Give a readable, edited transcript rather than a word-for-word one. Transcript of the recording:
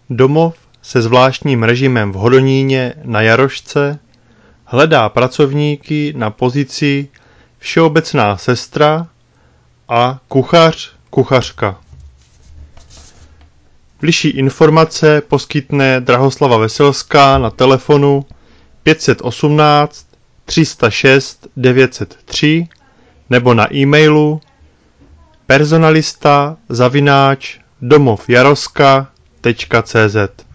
Domov se zvláštním režimem v Hodoníně na Jarošce hledá pracovníky na pozici všeobecná sestra a kuchařka. Bližší informace poskytne Drahoslava Veselská na telefonu 518 306 903 nebo na e-mailu personalista@domovjaroska.cz.